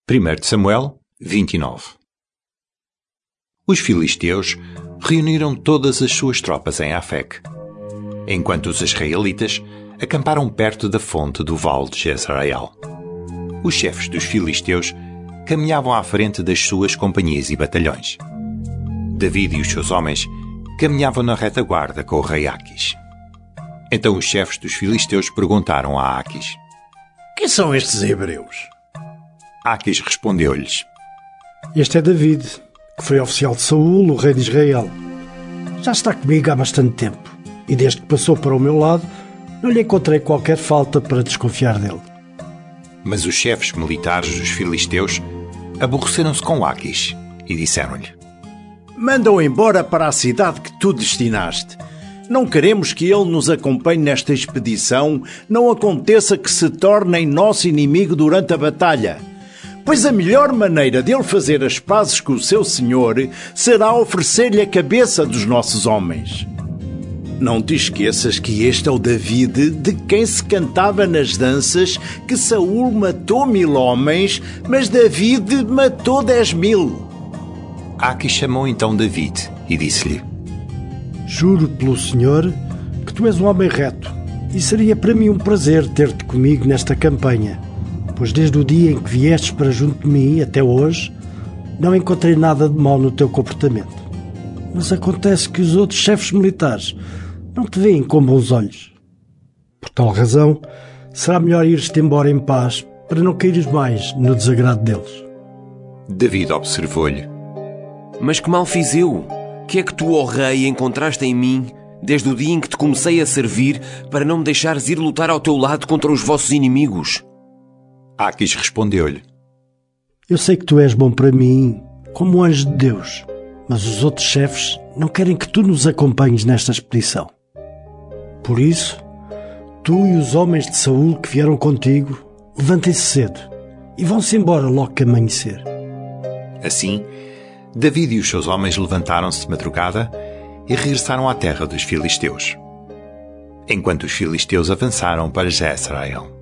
1 Samuel 29. Os filisteus reuniram todas as suas tropas em Afec, enquanto os israelitas acamparam perto da fonte do vale de Jezreel. Os chefes dos filisteus caminhavam à frente das suas companhias e batalhões. David e os seus homens caminhavam na retaguarda com o rei Aquis. Então os chefes dos filisteus perguntaram a Aquis: Quem são estes hebreus? Aquis respondeu-lhes: Este é David, que foi oficial de Saul, o rei de Israel. Já está comigo há bastante tempo, e desde que passou para o meu lado, não lhe encontrei qualquer falta para desconfiar dele. Mas os chefes militares dos filisteus aborreceram-se com Aquis e disseram-lhe: Manda-o embora para a cidade que tu destinaste. Não queremos que ele nos acompanhe nesta expedição, não aconteça que se torne nosso inimigo durante a batalha. Pois a melhor maneira de ele fazer as pazes com o seu senhor será oferecer-lhe a cabeça dos nossos homens. Não te esqueças que este é o David de quem se cantava nas danças que Saul matou 1000 homens, mas David matou 10.000. Aquis chamou então David e disse-lhe: Juro pelo Senhor que tu és um homem reto, e seria para mim um prazer ter-te comigo nesta campanha, pois desde o dia em que viestes para junto de mim até hoje, não encontrei nada de mal no teu comportamento. Mas acontece que os outros chefes militares não te veem com bons olhos. Por tal razão, será melhor ires-te embora em paz para não caíres mais no desagrado deles. David observou-lhe: Mas que mal fiz eu? Que é que tu, ó rei, encontraste em mim desde o dia em que te comecei a servir para não me deixares ir lutar ao teu lado contra os vossos inimigos? Aquis respondeu-lhe: Eu sei que tu és bom para mim, como um anjo de Deus, mas os outros chefes não querem que tu nos acompanhes nesta expedição. Por isso, tu e os homens de Saul que vieram contigo, levantem-se cedo e vão-se embora logo que amanhecer. Assim, David e os seus homens levantaram-se de madrugada e regressaram à terra dos filisteus, enquanto os filisteus avançaram para Jezreel.